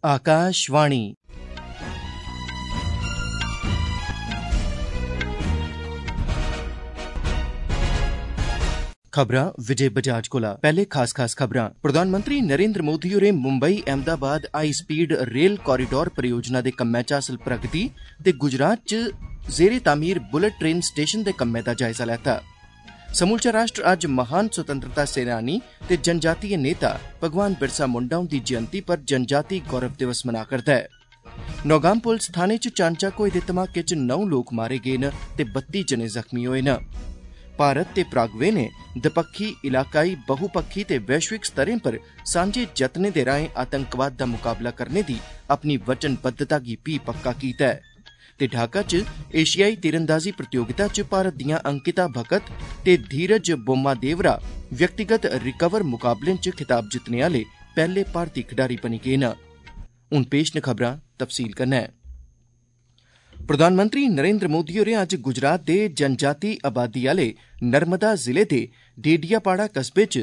आकाशवाणी। खबरां विजय बजाज कोला। पहले खास खबरां। प्रधानमंत्री नरेंद्र मोदी होरें Mumbai Ahmedabad high speed rail corridor परियोजना दे कम्मै च हासल प्रगति ते गुजरात च जेरे तामीर बुलेट ट्रेन स्टेशन दे कम्मै दा जायजा लैता। समूलचा राष्ट्र अज्ज महान स्वतंत्रता सेनानी ते जनजातीय नेता भगवान बिरसा मुंडा हुंदी जयंती पर जनजाति गौरव दिवस मना करदा है। नौगाम पुलिस थाने च चानचक होए दे धमाके च 9 लोक मारे गए न ते 32 जने जख्मी होए न। भारत ते पराग्वे ने दपक्खी, इलाकाई, बहुपक्खी ते वैश्विक स्तरें पर सांझे जतनें दे राहें आतंकवाद दा मुकाबला करने दी अपनी वचनबद्धता गी भी पक्का कीता है। ते ढाका च एशियाई तीरंदाजी प्रतियोगिता च भारत दियां अंकिता भगत ते धीरज बोम्मादेवरा व्यक्तिगत रिकवर मुकाबलें च खिताब जितने आले पैहले भारतीय खिडारी बनी गए न। हुण पेश न खबरां तफसील कन्नै। प्रधानमंत्री नरेंद्र मोदी होरें अज्ज गुजरात दे जनजाति आबादी आले नर्मदा जिले दे डेडियापाड़ा कस्बे च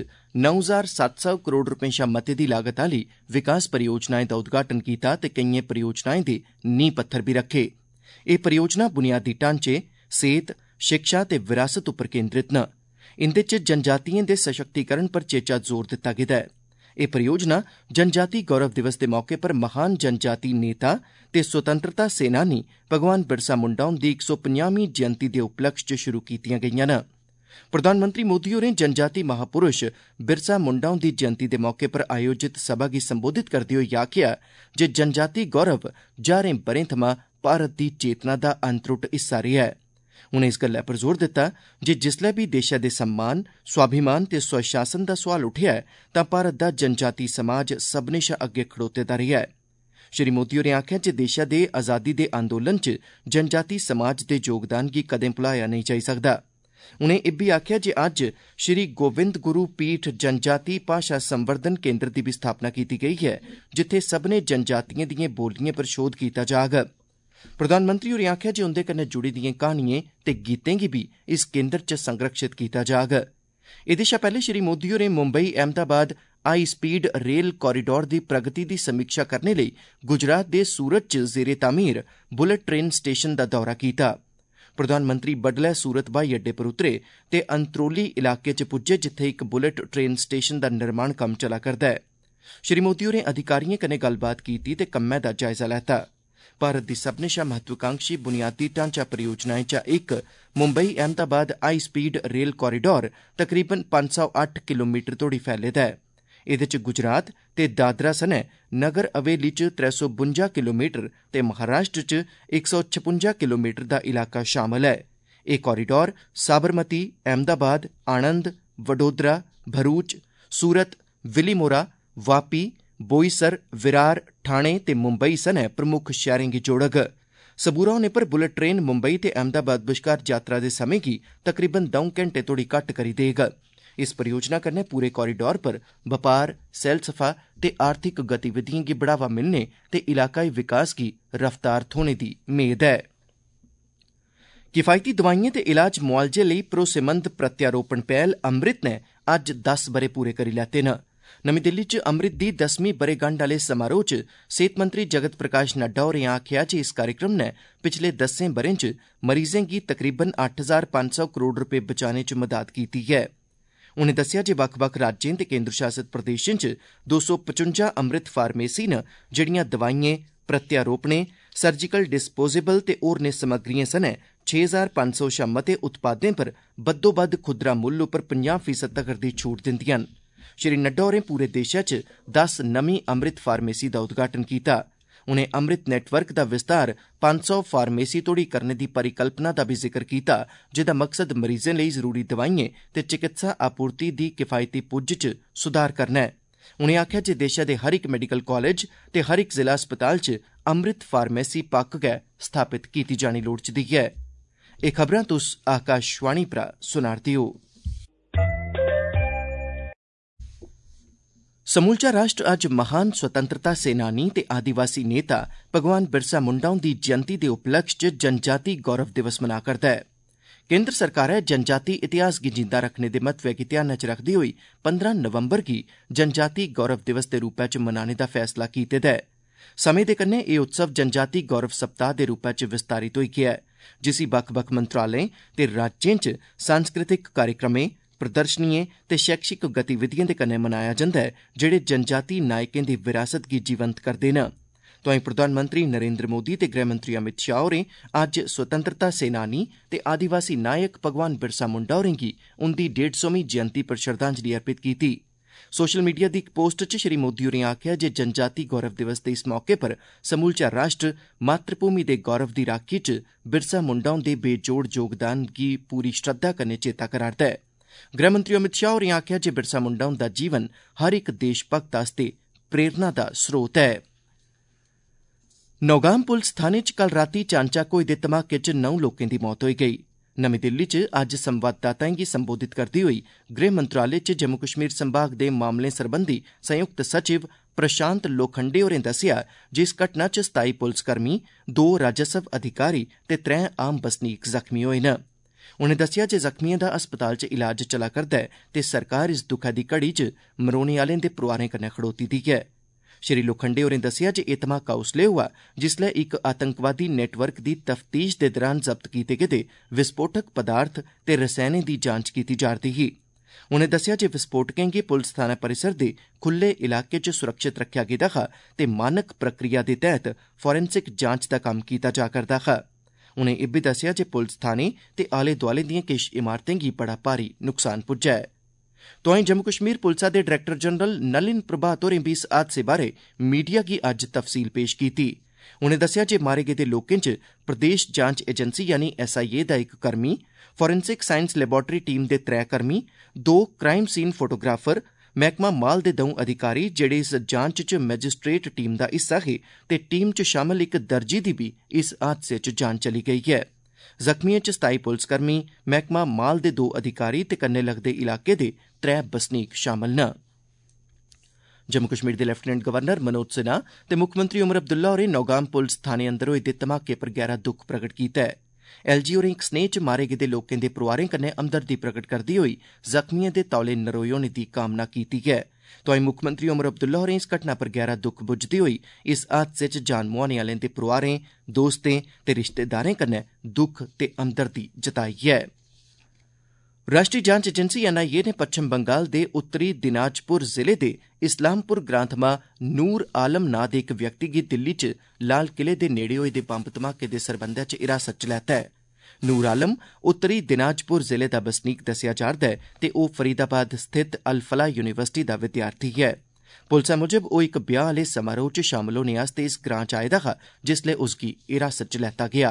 9,700 करोड़ रपें शा मते दी लागत आली विकास परियोजनाएं दा उद्घाटन कीता ते केइएं परियोजनाएं दे नींह पत्थर भी रखे। एह् परियोजना बुनियादी ढांचे, सेहत, शिक्षा ते विरासत उप्पर केंद्रित न। इंदे च जनजातिएं दे सशक्तिकरण पर चेचा जोर दित्ता गेदा ऐ। एह् परियोजना जनजाति गौरव दिवस दे मौके पर महान जनजाति नेता ते स्वतंत्रता सेनानी भगवान बिरसा मुंडा हुंदी 150वीं जयंती दे उपलक्ष्य च शुरू कीतियां गेईआं न। प्रधानमंत्री मोदी होरें जनजाति महापुरुष बिरसा मुंडा हुंदी जयंती दे मौके पर आयोजित सभा गी संबोधित करदे होई आखेआ जे जनजाति गौरव जारें ब'रें थमां भारत दी चेतना दा अनत्रुट हिस्सा रेहा ऐ। उनें इस गल्लै पर जोर दित्ता जे जिसलै बी देशै दे सम्मान, स्वाभिमान ते स्वशासन दा सोआल उठेआ ऐ तां भारत दा जनजाति समाज सब्भनें शा अग्गे खड़ोते दा रेहा ऐ। श्री मोदी होरें आखेआ जे देशै दे आजादी दे अंदोलन च जनजाति समाज दे योगदान गी कदें भुलाया नेईं जाई सकदा। उनें इब्बी आखेआ जे अज्ज श्री गोविंद गुरु पीठ जनजाति भाशा संवर्धन केंद्र दी बी स्थापना कीती गेई ऐ जित्थे सब्भनें जनजातिएं दिएं बोलिएं पर शोध कीता जाग। प्रधानमंत्री होरें आखेआ जे उंदे कन्नै जुड़ी दिएं कहानिएं ते गीतें गी भी इस केंद्र च संरक्षित कीता जाग। एह्दे शा पैह्ले श्री मोदी होरें Mumbai Ahmedabad high speed rail corridor दी प्रगति दी समीक्षा करने लेई गुजरात दे सूरत च जेरे तामीर बुलेट ट्रेन स्टेशन दा दौरा कीता। प्रधानमंत्री बडलै सूरत ब्हाई अड्डे पर उतरे ते अंत्रोली इलाके च पुज्जे जित्थे इक बुलेट ट्रेन स्टेशन दा निर्माण कम्म चला करदा ऐ। श्री मोदी होरें अधिकारिएं कन्नै गल्लबात कीती ते कम्मै दा जायजा लैता। भारत दी सब्भनें शा महत्वाकांक्षी बुनियादी ढांचा परियोजनाएं चा इक Mumbai Ahmedabad high speed rail corridor तकरीबन 508 किलोमीटर तोड़ी फैले दा ऐ। एह्दे च गुजरात ते दादरा सनै नगर हवेली च 352 किलोमीटर ते महाराष्ट्र च 156 किलोमीटर दा इलाका शामल ऐ। एह् कॉरीडोर साबरमती, अहमदाबाद, आणंद, वडोदरा, भरूच, सूरत, विलीमोरा, वापी, बोईसर, विरार, ठाणे ते मुंबई सनै प्रमुख शैह्रें गी जोड़ग। सबूरा होने पर बुलेट ट्रेन मुंबई ते अहमदाबाद बश्कार यात्रा दे समें गी तकरीबन 2 घैंटे तोड़ी घट्ट करी देग। इस परियोजना कन्नै पूरे कॉरीडोर पर बपार, सैलसफा ते आर्थिक गतिविधिएं गी बढ़ावा मिलने ते इलाकाई विकास गी रफ्तार थ्होने दी मेद ऐ। किफायती दवाइएं ते इलाज मुआलजे लेई भरोसेमंद प्रत्यारोपण पैह्ल अमृत ने अज्ज 10 ब'रे पूरे करी लैते न। नमीं दिल्ली च अमृत दी 10वीं ब'रेगंढ आह्ले समारोह च सेहत मंत्री जगत प्रकाश नड्डा होरें आखेआ जे इस कार्यक्रम ने पिछले 10 ब'रें च मरीजें गी तकरीबन 8,500 करोड़ रपे बचाने च मदद कीती ऐ। उनें दस्सेआ जे बक्ख-बक्ख राज्यें ते केंद्र शासित प्रदेशें च 255 अमृत फार्मेसी न जेहड़ियां दवाइएं, प्रत्यारोपणें, सर्जिकल डिस्पोजेबल ते होरनें समग्रिएं सनै 6,500 शा मते उत्पादें पर बद्धोबद्ध खुदरा मुल्ल उप्पर 50% तगर दी छूट दिंदियां न। श्री नड्डा होरें पूरे देशै च 10 नमीं अमृत फार्मेसी दा उद्घाटन कीता। उनें अमृत नेटवर्क दा विस्तार 500 फार्मेसी तोड़ी करने दी परिकल्पना दा भी जिक्र कीता जेह्दा मकसद मरीजें लेई जरूरी दवाइएं ते चिकित्सा आपूर्ति दी किफायती पुज्ज च सुधार करना ऐ। उनें आखेआ जे देशै दे हर इक मैडिकल कॉलेज ते हर इक जिला अस्पताल च अमृत फार्मेसी पक्क गै स्थापित कीती जानी लोड़चदी ऐ। एह् खबरां तुस आकाशवाणी परा सुना'रदे ओ। समूलचा राष्ट्र अज्ज महान स्वतंत्रता सेनानी ते आदिवासी नेता भगवान बिरसा मुंडा हुंदी जयंती दे उपलक्ष्य च जनजाति गौरव दिवस मना करदा ऐ। केंद्र सरकारै जनजाति इतिहास गी जिंदा रखने दे महत्वै गी ध्यानै च रखदे होई 15 नवंबर गी जनजाति गौरव दिवस दे रूपै च मनाने दा फैसला कीते दा ऐ। समें दे कन्नै एह् उत्सव जनजाति गौरव सप्ताह दे रूपै च विस्तारित होई गेआ ऐ, जिसी बक्ख-बक्ख मंत्रालयें ते राज्यें च सांस्कृतिक कार्यक्रमें, प्रदर्शनिएं ते शैक्षिक गतिविधिएं दे कन्नै मनाया जंदा ऐ, जेह्ड़े जनजाति नायकें दी विरासत गी जीवंत करदे न। तोआईं प्रधानमंत्री नरेंद्र मोदी ते गृहमंत्री अमित शाह होरें अज्ज स्वतंत्रता सेनानी ते आदिवासी नायक भगवान बिरसा मुंडा होरें गी उंदी 150वीं जयंती पर श्रद्धांजलि अर्पित कीती। सोशल मीडिया दी इक पोस्ट च श्री मोदी होरें आखेआ जे जनजाति गौरव दिवस दे इस मौके पर समूलचा राष्ट्र मातृभूमि दे गौरव दी राक्खी च बिरसा मुंडा हुंदे बेजोड़ योगदान गी पूरी श्रद्धा कन्नै चेता करा'रदा ऐ। गृहमंत्री अमित शाह होरें आखेआ जे बिरसा मुंडा हुंदा जीवन हर इक देशभक्त आस्तै प्रेरणा दा स्रोत ऐ। नौगाम पुलस थाने च कल रातीं चानचक्क होए दे धमाके च 9 लोकें दी मौत होई गेई। नमीं दिल्ली च अज्ज संवाददाताएं गी संबोधित करदे होई गृह मंत्रालय च जम्मू कश्मीर संभाग दे मामलें सरबंधी संयुक्त सचिव प्रशांत लोखंडे होरें दस्सेआ जे इस घटना च 27 पुलसकर्मी, 2 राजस्व अधिकारी ते 3 आम बसनीक जख्मी होए न। उनें दस्सेआ जे जख्मिएं दा अस्पताल च इलाज चला करदा ऐ ते सरकार इस दुखै दी घड़ी च मरोने आलें दे परोआरें कन्नै खड़ोती दी ऐ। श्री लोखंडे होरें दस्सेआ जे एह् धमाका उसलै होआ जिसलै इक आतंकवादी नेटवर्क दी तफ्तीश दे दरान जब्त कीते गेदे विस्फोटक पदार्थ ते रसैनें दी जांच कीती जा'रदी ही। उनें दस्सेआ जे विस्फोटकें गी पुलस थाना परिसर दे खुल्ले इलाके च सुरक्षित रक्खेआ गेदा हा ते मानक प्रक्रिया दे तैह्त फोरेंसिक जांच दा कम्म कीता जा करदा हा। उनें इब्बी दस्सेआ जे पुलस थाने ते आले दुआले दिएं किश इमारतें गी बड़ा भारी नुकसान पुज्जा ऐ। तोआईं जम्मू कश्मीर पुलसा दे डायरेक्टर जनरल नलिन प्रभात होरें बी इस हादसे बारै मीडिया गी अज्ज तफसील पेश कीती। उनें दस्सेआ जे मारे गेदे लोकें च प्रदेश जांच एजेंसी यानी SIA दा इक कर्मी, फोरेंसिक साइंस लैबोरेटरी टीम दे 3 कर्मी, 2 क्राइम सीन फोटोग्राफर, मैह्कमा माल दे 2 अधिकारी जेह्ड़े इस जांच च मैजिस्ट्रेट टीम दा हिस्सा हे ते टीम च शामल इक दर्जी दी बी इस हादसे च जान चली गेई है। जख्मिएं च 27 पुलसकर्मी, मैह्कमा माल दे 2 अधिकारी ते कन्नै लगदे इलाके दे 3 बसनीक शामल न। जम्मू कश्मीर दे लेफ्टिनेंट गवर्नर मनोज सिन्हा ते मुक्खमंत्री उमर अब्दुल्ला होरें नौगाम पुलस थाने अंदर होए दे धमाके पर गैह्रा दुख प्रगट कीता ऐ। LG होरें इक स्नेह च मारे गेदे लोकें दे परोआरें कन्नै हमदर्दी प्रगट करदे होई जख्मिएं दे तौले नरोए होने दी कामना कीती ऐ। तोआईं मुक्खमंत्री उमर अब्दुल्ला होरें इस घटना पर गैह्रा दुख बुज्झदे होई इस हादसे च जान मुआने आलें दे परोआरें, दोस्तें ते रिश्तेदारें कन्नै दुख ते हमदर्दी जताई ऐ। राष्ट्रीय जांच एजेंसी NIA ने पच्छम बंगाल दे उत्तरी दिनाजपुर जिले दे इस्लामपुर ग्रां थमां नूर आलम नां दे इक व्यक्ति गी दिल्ली च लाल किले दे नेड़े होए दे बम्ब धमाके दे सरबंधै च हिरासत च लैता ऐ। नूर आलम उत्तरी दिनाजपुर जिले दा बसनीक दस्सेआ जा'रदा ऐ ते ओह् फरीदाबाद स्थित अल फलाह यूनिवर्सिटी दा विद्यार्थी ऐ। पुलसा मुजब ओह् इक ब्याह आह्ले समारोह च शामल होने आस्तै इस ग्रां च आए दा हा जिसलै उसगी हिरासत च लैता गेआ।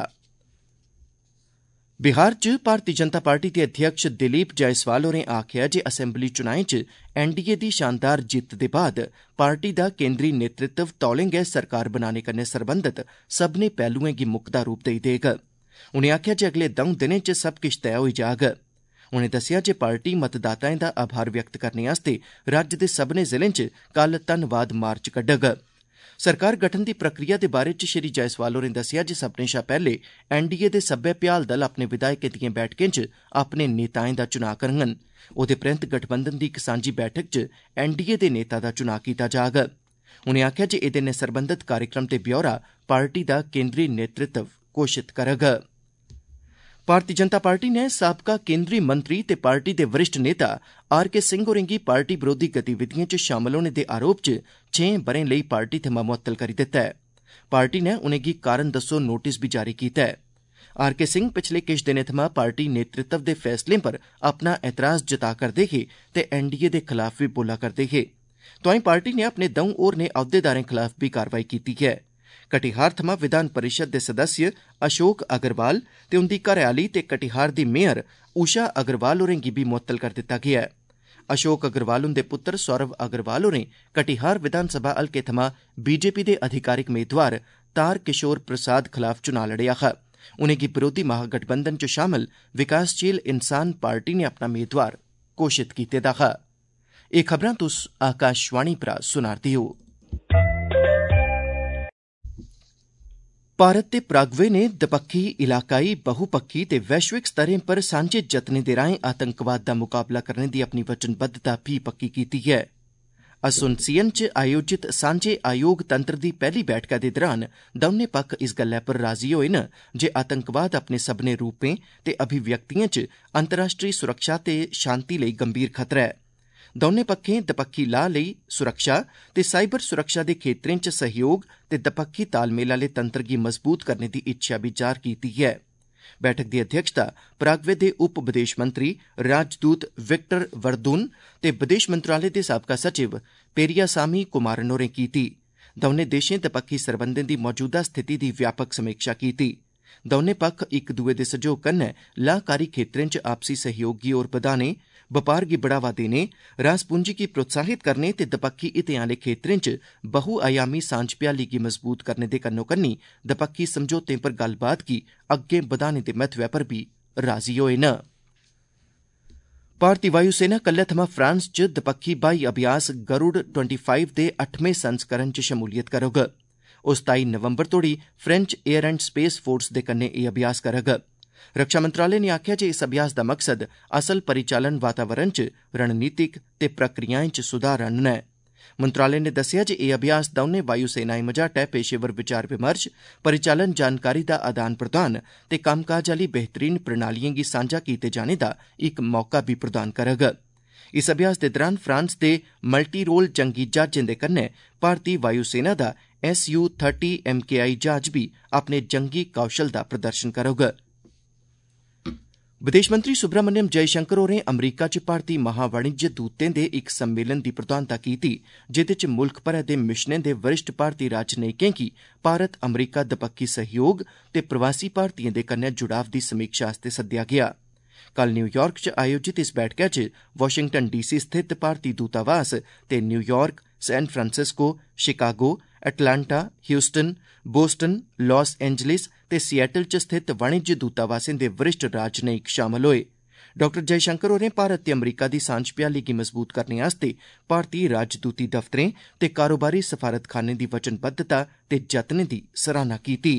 बिहार च भारतीय जनता पार्टी दे अध्यक्ष दिलीप जायसवाल होरें आखेआ जे असेंबली चुनाएं च NDA दी शानदार जित्त दे बाद पार्टी दा केंद्री नेतृत्व तौलें गै सरकार बनाने कन्नै सरबंधत सब्भनें पैह्लुएं गी मुक्कदा रूप देई देग। उनें आखेआ जे अगले 2 दिनें च सब किश तैऽ होई जाग। उनें दस्सेआ जे पार्टी मतदाताएं दा आभार व्यक्त करने आस्तै राज्य दे सब्भनें जिलें च कल धन्नवाद मार्च कड्डग। सरकार गठन दी प्रक्रिया दे बारे च श्री जायसवाल होरें दस्सेआ जे सब्भनें शा पैह्ले NDA दे सब्बै भ्याल दल अपने विधायकें दिएं बैठकें च अपने नेताएं दा चुनां करङन। ओह्दे परैंत गठबंधन दी इक सांझी बैठक च NDA दे नेता दा चुनां कीता जाग। उनें आखेआ जे एह्दे नै सरबंधत कार्यक्रम ते ब्यौरा पार्टी दा केंद्री नेतृत्व घोषित करग। भारतीय जनता पार्टी नै साबका केंद्री मंत्री ते पार्टी दे वरिष्ठ नेता RK सिंह होरें गी पार्टी बरोधी गतिविधिएं च शामल होने दे आरोप च 6 ब'रें लेई पार्टी थमां मुअत्तल करी दित्ता ऐ। पार्टी नै उनेंगी कारण दस्सो नोटिस बी जारी कीता ऐ। RK सिंह पिछले किश दिनें थमां पार्टी नेतृत्व दे फैसलें पर अपना ऐतराज जता करदे हे ते NDA दे खलाफ बी बोला करदे हे। तोआईं पार्टी नै अपने 2 होरनें अहुदेदारें खलाफ बी कार्रवाई कीती ऐ। कटिहार थमां विधान परिषद दे सदस्य अशोक अग्रवाल ते उंदी घरैआली ते कटिहार दी मेयर उषा अग्रवाल होरें गी बी मुअत्तल करी दित्ता गेआ ऐ। अशोक अग्रवाल हुंदे पुत्तर सौरव अग्रवाल होरें कटिहार विधानसभा हलके थमां BJP दे अधिकारिक मेदवार तार किशोर प्रसाद खलाफ चुनां लड़ेआ हा। उनेंगी विरोधी महागठबंधन च शामल विकासशील इंसान पार्टी ने अपना मेदवार घोषित कीते दा हा। एह् खबरां तुस आकाशवाणी परा सुना'रदे ओ। भारत ते पराग्वे ने दपक्खी, इलाकाई, बहुपक्खी ते वैश्विक स्तरें पर सांझे जतनें दे राएं आतंकवाद दा मुकाबला करने दी अपनी वचनबद्धता फ्ही पक्की कीती ऐ। असुनसियन च आयोजित सांझे आयोग तंत्र दी पैहली बैठका दे दौरान दौनें पक्ख इस गल्लै पर राजी होए न जे आतंकवाद अपने सब्भनें रूपें ते अभिव्यक्तिएं च अंतर्राष्ट्री सुरक्षा ते शांति लेई गंभीर खतरा ऐ। दौनें पक्खें दपक्खी लाह् लेई सुरक्षा ते साइबर सुरक्षा दे खेत्तरें च सहयोग ते दपक्खी तालमेल आह्ले तंत्र गी मजबूत करने दी इच्छा बी जाह्र कीती ऐ। बैठक दी अध्यक्षता पराग्वे दे उप विदेश मंत्री राजदूत विक्टर वर्दुन ते विदेश मंत्रालय दे साबका सचिव पेरियासामी कुमारन होरें कीती। दौनें देशें दपक्खी सरबंधें दी मौजूदा स्थिति दी व्यापक समीक्षा कीती। दौनें पक्ख इक दुए दे सहयोग कन्नै लाहकारी खेत्तरें च आपसी सहयोग गी होर बधाने, बपार गी बढ़ावा देने, रास पूंजी गी प्रोत्साहित करने ते दपक्खी हितें आह्ले खेत्तरें च बहुआयामी सांझ भ्याली गी मजबूत करने दे कन्नो-कन्नी दपक्खी समझौतें पर गल्लबात गी अग्गें बधाने दे महत्वै पर बी राजी होए न। भारती वायु सेना कल्लै थमां फ्रांस च दपक्खी ब्हाई अभ्यास गरुड़ 25 दे 8वें संस्करण च शमूलियत करोग। ओह् 27 नवंबर तोड़ी French Air and Space Force दे कन्नै एह् अभ्यास करग। रक्षा मंत्रालय ने आखेआ जे इस अभ्यास दा मकसद असल परिचालन वातावरण च रणनीतिक ते प्रक्रियाएं च सुधार आह्नना ऐ। मंत्रालय ने दस्सेआ जे एह् अभ्यास दौनें वायु सेनाएं मझाटै पेशेवर विचार विमर्श, परिचालन जानकारी दा आदान प्रदान ते कम्मकाज आह्ली बेहतरीन प्रणालिएं गी सांझा कीते जाने दा इक मौका बी प्रदान करग। इस अभ्यास दे दौरान फ्रांस दे मल्टी रोल जंगी ज्हाजें दे कन्नै भारती वायु सेना दा Su-30 MKI ज्हाज बी अपने जंगी कौशल दा प्रदर्शन करोग। विदेश मंत्री सुब्रमण्यम जयशंकर होरें अमरीका च भारती महावाणिज्य दूतें दे इक सम्मेलन दी प्रधानता कीती, जेह्दे च मुल्ख भरै दे मिशनें दे वरिष्ठ भारती राजनयिकें गी भारत अमरीका दपक्खी सहयोग ते प्रवासी भारतीयें दे कन्नै जुड़ाव दी समीक्षा आस्तै सद्देआ गेआ। कल न्यूयार्क च आयोजित इस बैठका च वाशिंगटन डीसी स्थित भारती दूतावास ते New York, San Francisco, Chicago, Atlanta, Houston, Boston, Los Angeles ते सिएटल च स्थित वाणिज्य दूतावासें दे वरिष्ठ राजनयिक शामल होए। डॉ जयशंकर होरें भारत ते अमरीका दी सांझ भ्याली गी मजबूत करने आस्तै भारतीय राजदूती दफ्तरें ते कारोबारी सफारतखानें दी वचनबद्धता ते जतनें दी सराहना कीती।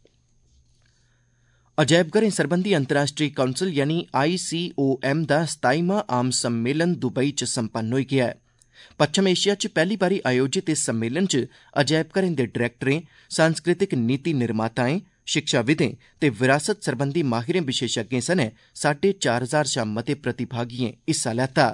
अजायबघरें सरबंधी अंतर्राष्ट्री काउंसल यानी ICOM दा 27वां आम सम्मेलन दुबई च संपन्न होई गेआ ऐ। पच्छम एशिया च पैह्ली बारी आयोजित इस सम्मेलन च अजायबघरें दे डायरेक्टरें, सांस्कृतिक नीति निर्माताएं, शिक्षाविदें ते विरासत सरबंधी माहिरें विशेषज्ञें सनै 4,500 शा मते प्रतिभागिएं हिस्सा लैता।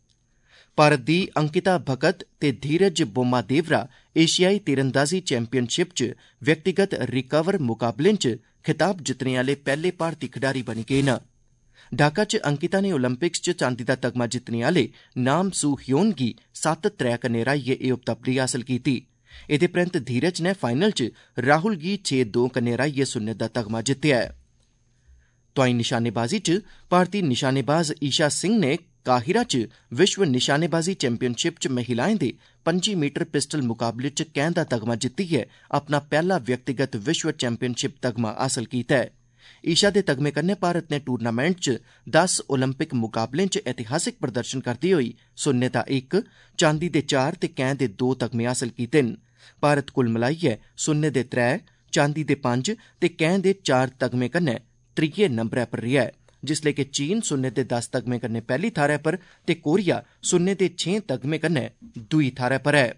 भारत दी अंकिता भगत ते धीरज बोम्मादेवरा एशियाई तीरंदाजी चैंपियनशिप च व्यक्तिगत रिकर्व मुकाबलें च खिताब जित्तने आह्ले पैह्ले भारती खडारी बनी गे न। ढाका च अंकिता ने ओलंपिक्स च चांदी दा तगमा जित्तने आह्ले नाम सू ह्योन गी 7-3 कन्नै हराइयै एह् उपलब्धि हासल कीती। एह्दे परैंत धीरज ने फाइनल च राहुल गी 6-2 कन्नै हराइयै सुन्ने दा तगमा जित्तेआ ऐ। तोआईं निशानेबाजी च भारती निशानेबाज ईशा सिंह ने काहिरा च विश्व निशानेबाजी चैंपियनशिप च महिलाएं दे 25 मीटर पिस्टल मुकाबले च कैंह् दा तगमा जित्तियै अपना पैह्ला व्यक्तिगत विश्व चैंपियनशिप तगमा हासल कीता है। ईशा दे तगमे कन्नै भारत ने टूर्नामेंट च 10 ओलंपिक मुकाबलें च ऐतिहासिक प्रदर्शन करदे होई सुन्ने दा 1, चांदी दे 4 ते कैंह् दे 2 तगमे हासल कीते न। भारत कुल मलाइयै सुन्ने दे 3, चांदी दे 5 ते कैंह् दे 4 तगमे कन्नै त्रीये नंबरै पर रेहा ऐ, जिसलै कि चीन सुन्ने दे 10 तगमे कन्नै पैह्ली थाह्रै पर ते कोरिया सुन्ने दे 6 तगमे कन्नै दूई थाह्रै पर ऐ।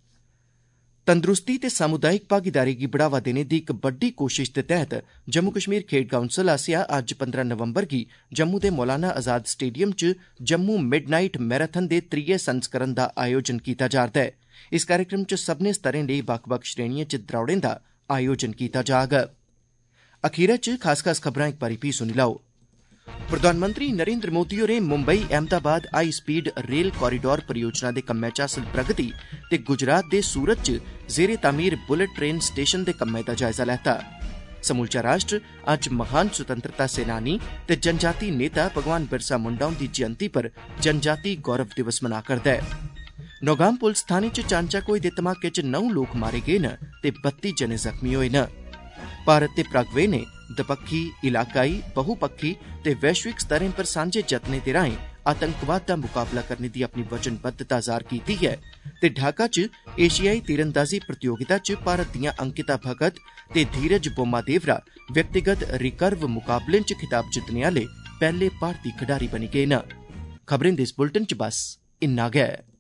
तंदरुस्ती ते सामुदायिक भागीदारी गी बढ़ावा देने दी इक बड्डी कोशिश दे तैह्त जम्मू कश्मीर खेड्ढ काउंसल आसेआ अज्ज 15 नवंबर गी जम्मू दे मौलाना आजाद स्टेडियम च जम्मू मिडनाइट मैराथन दे त्रीये संस्करण दा आयोजन कीता जा'रदा ऐ। इस कार्यक्रम च सब्भनें स्तरें लेई बक्ख-बक्ख श्रेणिएं च द्रौड़ें दा आयोजन कीता जाग। अखीरै च खास खबरां इक बारी फ्ही सुनी लैओ। प्रधानमंत्री नरेंद्र मोदी होरें Mumbai Ahmedabad high speed rail corridor परियोजना दे कम्मै च हासल प्रगति ते गुजरात दे सूरत च जेरे तामीर बुलेट ट्रेन स्टेशन दे कम्मै दा जायजा लैता। समूलचा राष्ट्र अज्ज महान स्वतंत्रता सेनानी ते जनजाति नेता भगवान बिरसा मुंडा हुंदी जयंती पर जनजाति गौरव दिवस मना करदा ऐ। नौगाम पुलस थाने च चानचक होए दे धमाके च 9 लोक मारे गे न ते 32 जने जख्मी होए न। भारत ते प्रागवे ने दपक्खी, इलाकाई, बहुपक्खी ते वैश्विक स्तरें पर सांझे जतनें दे राएं आतंकवाद दा मुकाबला करने दी अपनी वचनबद्धता जाह्र कीती ऐ ते ढाका च एशियाई तीरंदाजी प्रतियोगिता च भारत दियां अंकिता भगत ते धीरज बोम्मादेवरा व्यक्तिगत रिकर्व मुकाबलें च खिताब जित्तने आह्ले पैह्ले भारती खडारी बनी गे न। खबरें दे इस बुलेटिन च बस इन्ना गै।